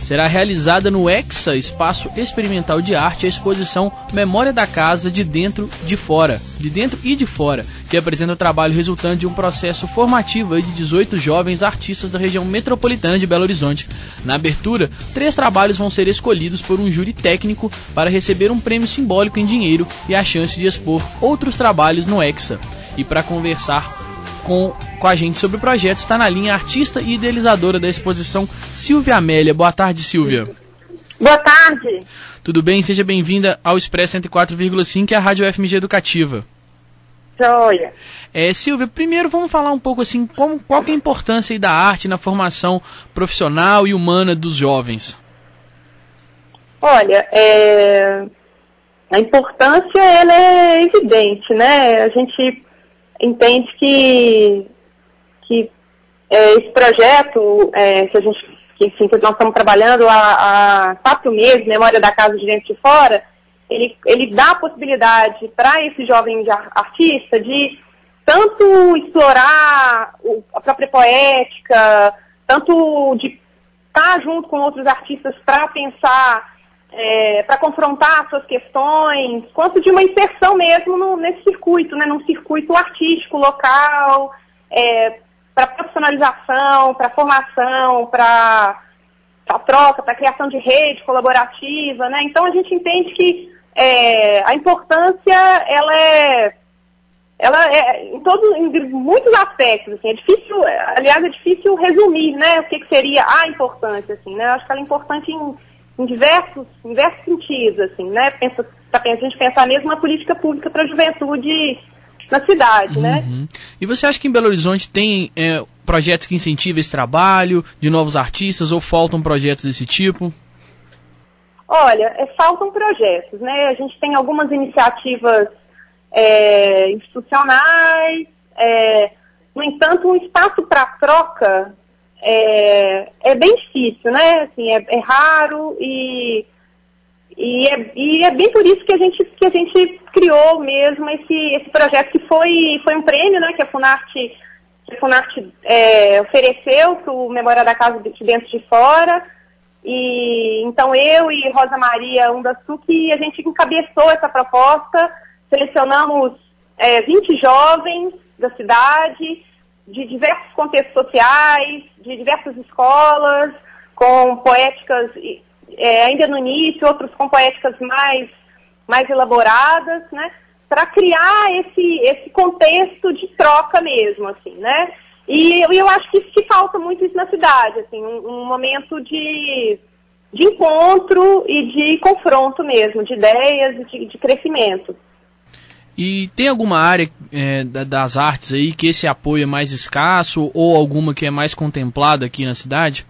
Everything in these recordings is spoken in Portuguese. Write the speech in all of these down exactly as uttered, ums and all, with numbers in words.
será realizada no Hexa, Espaço Experimental de Arte, a exposição Memória da Casa de Dentro de Fora, de Dentro e de Fora, que apresenta o trabalho resultante de um processo formativo de dezoito jovens artistas da região metropolitana de Belo Horizonte. Na abertura, três trabalhos vão ser escolhidos por um júri técnico para receber um prêmio simbólico em dinheiro e a chance de expor outros trabalhos no Hexa. E para conversar com, com a gente sobre o projeto, está na linha a artista e idealizadora da exposição, Silvia Amélia. Boa tarde, Silvia. Boa tarde. Tudo bem? Seja bem-vinda ao Expresso cento e quatro vírgula cinco e à Rádio F M G Educativa. Joia. É, Silvia, primeiro vamos falar um pouco assim, como, qual que é a importância aí da arte na formação profissional e humana dos jovens? Olha, é... a importância ela é evidente, né? A gente entende que, que é, esse projeto é, que a gente, que, enfim, que nós estamos trabalhando há, há quatro meses, Memória da Casa de Dentro e de Fora, ele, ele dá a possibilidade para esse jovem artista de tanto explorar o, a própria poética, tanto de estar junto com outros artistas para pensar, É, para confrontar suas questões, quanto de uma inserção mesmo no, nesse circuito, né, num circuito artístico local, é, para profissionalização, para formação, para a troca, para a criação de rede colaborativa, né? Então a gente entende que é, a importância ela é, ela é em todos, em muitos aspectos, assim, é difícil, aliás é difícil resumir, né, o que, que seria a importância, assim, né? Eu acho que ela é importante em em diversos, em diversos sentidos, assim, né? Pensa, pra a gente pensar mesmo na política pública para a juventude na cidade, uhum. né? E você acha que em Belo Horizonte tem é, projetos que incentivam esse trabalho de novos artistas ou faltam projetos desse tipo? Olha, é, faltam projetos, né? A gente tem algumas iniciativas é, institucionais, é, no entanto, um espaço para troca É, é bem difícil, né? Assim, é, é raro e, e, é, e é bem por isso que a gente, que a gente criou mesmo esse, esse projeto que foi, foi um prêmio, né? Que a Funarte, que a Funarte é, ofereceu para o Memória da Casa de Dentro de Fora. E então eu e Rosa Maria Undaçu, que a gente encabeçou essa proposta, selecionamos é, vinte jovens da cidade, de diversos contextos sociais, de diversas escolas, com poéticas é, ainda no início, outros com poéticas mais, mais elaboradas, né, para criar esse, esse contexto de troca mesmo, assim, né, e eu, eu acho que, que falta muito isso na cidade, assim, um, um momento de, de encontro e de confronto mesmo, de ideias e de, de crescimento. E tem alguma área é, das artes aí que esse apoio é mais escasso ou alguma que é mais contemplada aqui na cidade?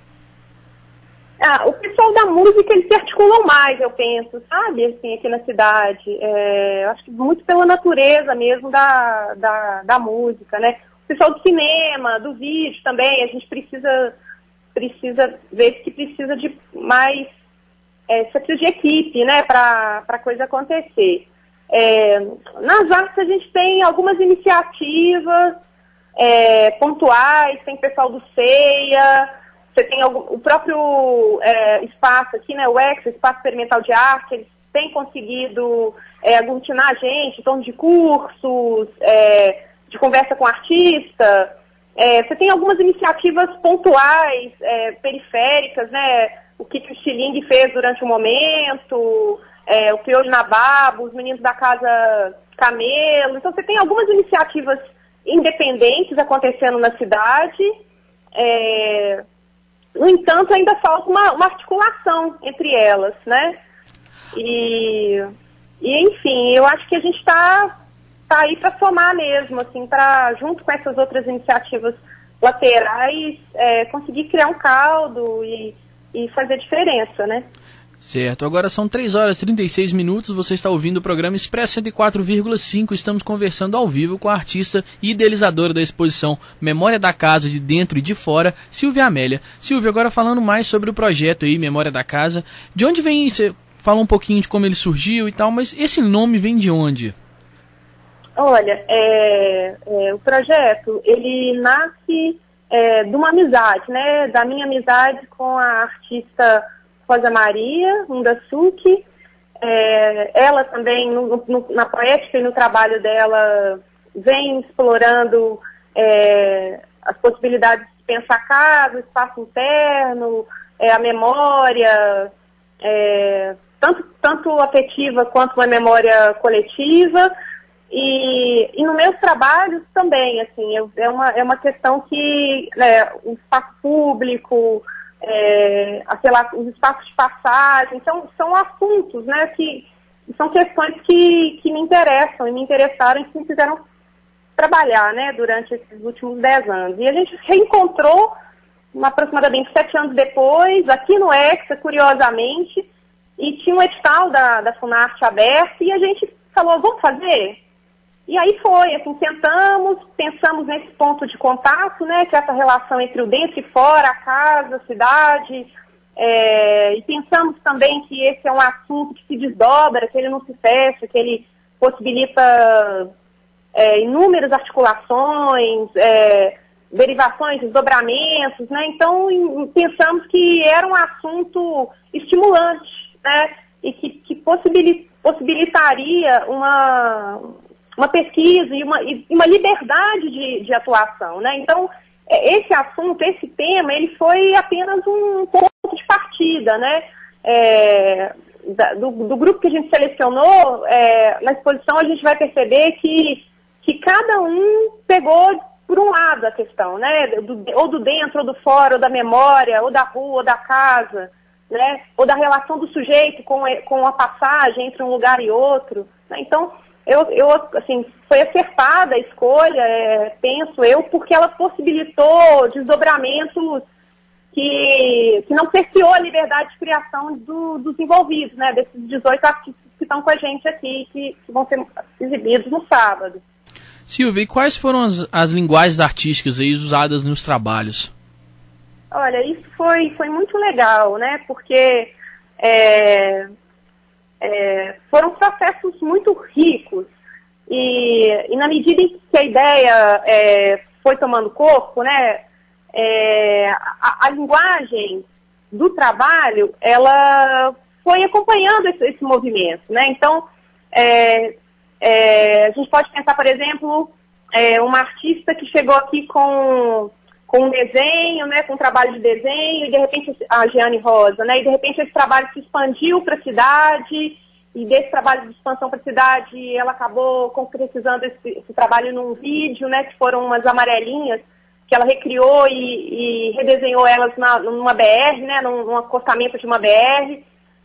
Ah, o pessoal da música, eles se articulam mais, eu penso, sabe, assim, aqui na cidade. É, eu acho que muito pela natureza mesmo da, da, da música, né? O pessoal do cinema, do vídeo também, a gente precisa, precisa ver se precisa de mais, é, se precisa de equipe, né, para a coisa acontecer. É, nas artes a gente tem algumas iniciativas é, pontuais, tem pessoal do CEIA, você tem algum, o próprio é, espaço aqui, né, o Hexa, Espaço Experimental de Arte, eles têm conseguido é, aglutinar a gente em torno de cursos, é, de conversa com artista. É, você tem algumas iniciativas pontuais, é, periféricas, né, o que o Estilingue fez durante o momento, É, o Crioulo na Baba, os meninos da Casa Camelo. Então você tem algumas iniciativas independentes acontecendo na cidade. É, no entanto, ainda falta uma, uma articulação entre elas, né? E, e enfim, eu acho que a gente está tá aí para somar mesmo, assim, para, junto com essas outras iniciativas laterais, é, conseguir criar um caldo e, e fazer diferença, né? Certo, agora são três horas e trinta e seis minutos, você está ouvindo o programa Expresso cento e quatro vírgula cinco, estamos conversando ao vivo com a artista e idealizadora da exposição Memória da Casa de Dentro e de Fora, Silvia Amélia. Silvia, agora falando mais sobre o projeto aí, Memória da Casa, de onde vem, você fala um pouquinho de como ele surgiu e tal, mas esse nome vem de onde? Olha, é, é, o projeto, ele nasce é, de uma amizade, né? Da minha amizade com a artista Rosa Maria Mundasuki. É, ela também, no, no, na poética e no trabalho dela, vem explorando é, as possibilidades de pensar a casa, o espaço interno, é, a memória, é, tanto, tanto afetiva quanto uma memória coletiva. E, e nos meus trabalhos também, assim, eu, é, uma, é uma questão que, né, o espaço público, é, sei lá, os espaços de passagem, são, são assuntos, né, que são questões que, que me interessam e me interessaram e que me fizeram trabalhar, né, durante esses últimos dez anos. E a gente reencontrou aproximadamente sete anos depois, aqui no Hexa, curiosamente, e tinha um edital da, da Funarte aberto e a gente falou, vamos fazer? E aí foi, assim, sentamos, pensamos nesse ponto de contato, né, que é essa relação entre o dentro e fora, a casa, a cidade, é, e pensamos também que esse é um assunto que se desdobra, que ele não se fecha, que ele possibilita é, inúmeras articulações, é, derivações, desdobramentos, né, então em, pensamos que era um assunto estimulante, né, e que, que possibilita, possibilitaria uma... uma pesquisa e uma, e uma liberdade de, de atuação, né? Então, esse assunto, esse tema, ele foi apenas um ponto de partida, né? É, da, do, do grupo que a gente selecionou, é, na exposição a gente vai perceber que, que cada um pegou por um lado a questão, né? Do, ou do dentro, ou do fora, ou da memória, ou da rua, ou da casa, né? Ou da relação do sujeito com, com a passagem entre um lugar e outro, né? Então, Eu, eu, assim, foi acertada a escolha, é, penso eu, porque ela possibilitou desdobramentos que, que não cerceou a liberdade de criação do, dos envolvidos, né, desses dezoito artistas que estão com a gente aqui, que, que vão ser exibidos no sábado. Silvia, e quais foram as, as linguagens artísticas aí usadas nos trabalhos? Olha, isso foi, foi muito legal, né, porque... É, É, foram processos muito ricos e, e na medida em que a ideia é, foi tomando corpo, né, é, a, a linguagem do trabalho, ela foi acompanhando esse, esse movimento, né? Então, é, é, a gente pode pensar, por exemplo, é, uma artista que chegou aqui com... com um desenho, né, com um trabalho de desenho, e de repente, a Jeane Rosa, né, e de repente esse trabalho se expandiu para a cidade, e desse trabalho de expansão para a cidade, ela acabou concretizando esse, esse trabalho num vídeo, né, que foram umas amarelinhas, que ela recriou e, e redesenhou elas na, numa B R, né, num, num acostamento de uma B R.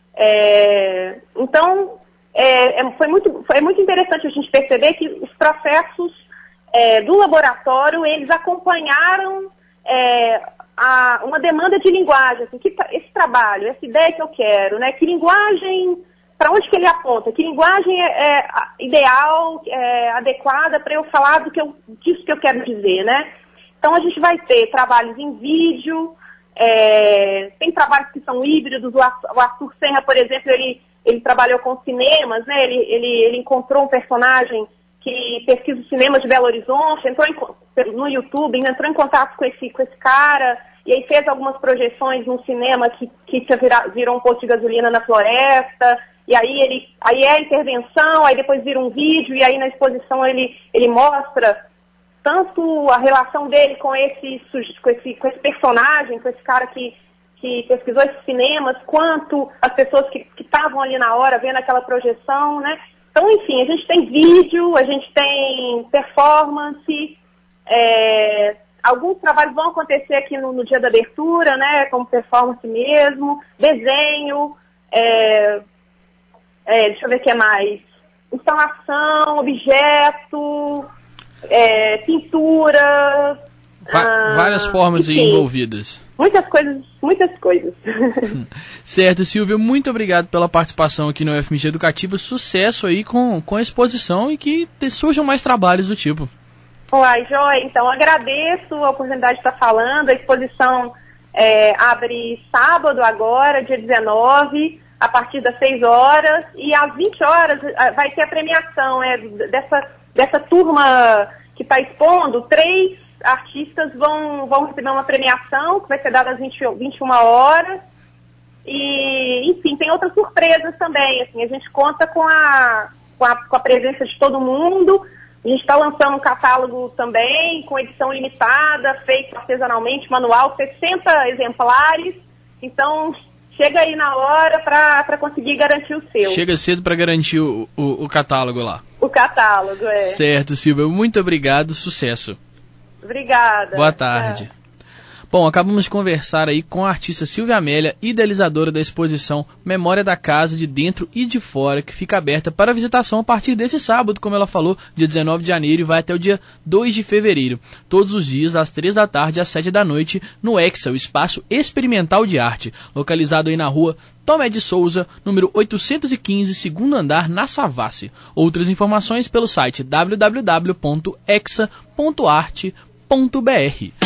É, então, é, é, foi, muito, foi muito interessante a gente perceber que os processos É, do laboratório, eles acompanharam é, a, uma demanda de linguagem, assim, que, esse trabalho, essa ideia que eu quero, né, que linguagem, para onde que ele aponta, que linguagem é, é ideal, é, adequada para eu falar do que eu, disso que eu quero dizer, né. Então a gente vai ter trabalhos em vídeo, é, tem trabalhos que são híbridos, o Arthur Senra, por exemplo, ele, ele trabalhou com cinemas, né, ele, ele, ele encontrou um personagem que pesquisa o cinema de Belo Horizonte, entrou em, no YouTube, entrou em contato com esse, com esse cara, e aí fez algumas projeções num cinema que, que vira, virou um posto de gasolina na floresta, e aí, ele, aí é a intervenção, aí depois vira um vídeo, e aí na exposição ele, ele mostra tanto a relação dele com esse, com esse, com esse personagem, com esse cara que, que pesquisou esses cinemas, quanto as pessoas que estavam ali na hora vendo aquela projeção, né? Então, enfim, a gente tem vídeo, a gente tem performance, é, alguns trabalhos vão acontecer aqui no, no dia da abertura, né, como performance mesmo, desenho, é, é, deixa eu ver o que é mais, instalação, objeto, é, pintura... Va- várias ah, formas aí envolvidas. Muitas coisas, muitas coisas. Certo, Silvia, muito obrigado pela participação aqui no U F M G Educativa. Sucesso aí com, com a exposição e que te, surjam mais trabalhos do tipo. Uai, Joia, então agradeço a oportunidade de estar falando. A exposição é, abre sábado agora, dia dezenove, a partir das seis horas, e às vinte horas vai ter a premiação é, dessa, dessa turma que está expondo, três artistas vão, vão receber uma premiação que vai ser dada às vinte e uma horas. E, enfim, tem outras surpresas também. Assim, a gente conta com a, com a, com a presença de todo mundo. A gente está lançando um catálogo também, com edição limitada, feito artesanalmente, manual, sessenta exemplares. Então, chega aí na hora para conseguir garantir o seu. Chega cedo para garantir o, o, o catálogo lá. O catálogo, é. Certo, Silvia. Muito obrigado. Sucesso. Obrigada. Boa tarde. É. Bom, acabamos de conversar aí com a artista Silvia Amélia, idealizadora da exposição Memória da Casa de Dentro e de Fora, que fica aberta para visitação a partir desse sábado, como ela falou, dia dezenove de janeiro, e vai até o dia dois de fevereiro. Todos os dias, às três da tarde às sete da noite, no Hexa, o Espaço Experimental de Arte, localizado aí na rua Tomé de Souza, número oitocentos e quinze, segundo andar, na Savassi. Outras informações pelo site w w w ponto hexa ponto arte ponto b r.